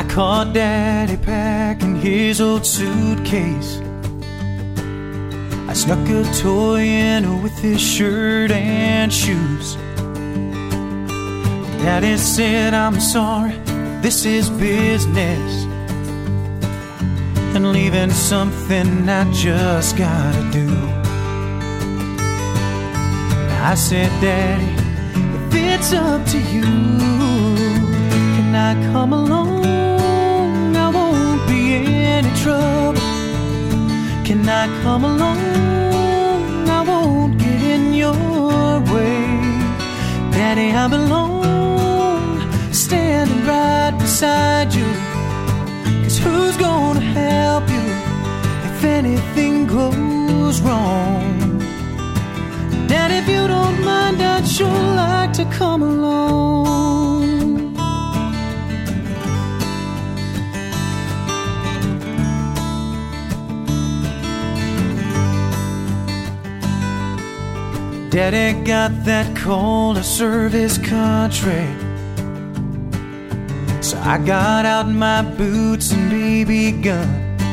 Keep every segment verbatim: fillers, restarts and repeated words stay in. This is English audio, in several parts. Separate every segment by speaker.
Speaker 1: I caught Daddy packing his old suitcase. I snuck a toy in with his shirt and shoes. Daddy said, I'm sorry, this is business, and leaving something I just gotta do. I said, Daddy, if it's up to you, can I come along? I won't be any trouble. Can I come along? I won't get in your way. Daddy, I belong standing right beside you. 'Cause who's gonna help you if anything goes wrong? Daddy, if you don't mind, I'd sure like to come along. Daddy got that call to serve his country, so I got out my boots and B B gun.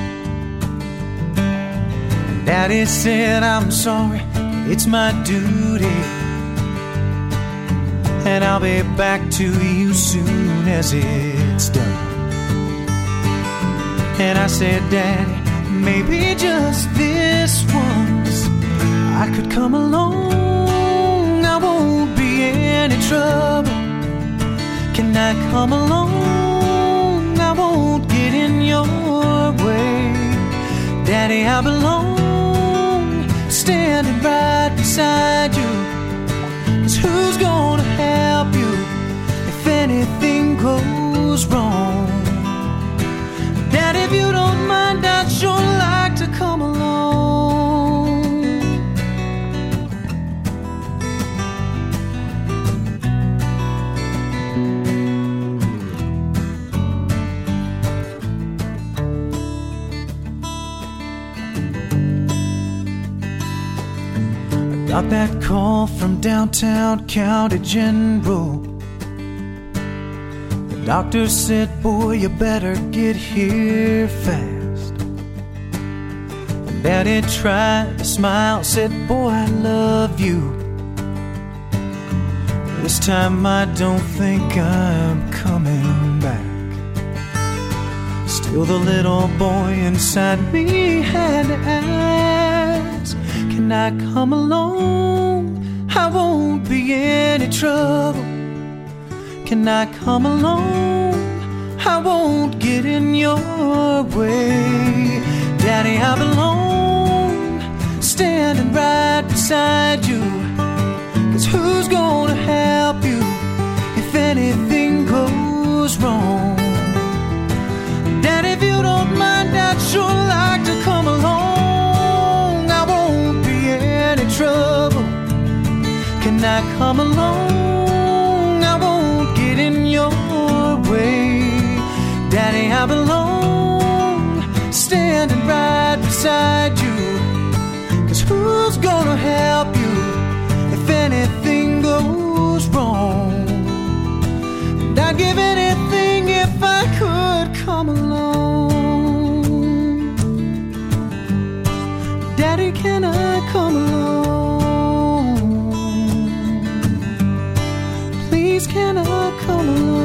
Speaker 1: And Daddy said, I'm sorry, it's my duty, and I'll be back to you soon as it's done. And I said, Daddy, maybe just this once I could come along. I won't be any trouble. Can I come along? I won't get in your way. Daddy, I belong standing right beside you. 'Cause who's gonna help you if anything goes wrong? Daddy, if you don't mind, I'd sure like to come along. Got that call from downtown County General. The doctor said, boy, you better get here fast. And Daddy tried to smile, said, boy, I love you. This time I don't think I'm coming back. Still the little boy inside me had to ask, can I come along? I won't be any trouble. Can I come along? I won't get in your way. Daddy, I belong standing right beside you. 'Cause who's gonna help you if anything goes wrong? Daddy, if you don't mind, I'd sure like to come along. I won't be any trouble. Can I come along? I won't get in your way. Daddy, I belong standing right beside you. 'Cause who's gonna help you if anything goes wrong? And I'd give anything if I could come along. Daddy, can I come along? Please, can I come along?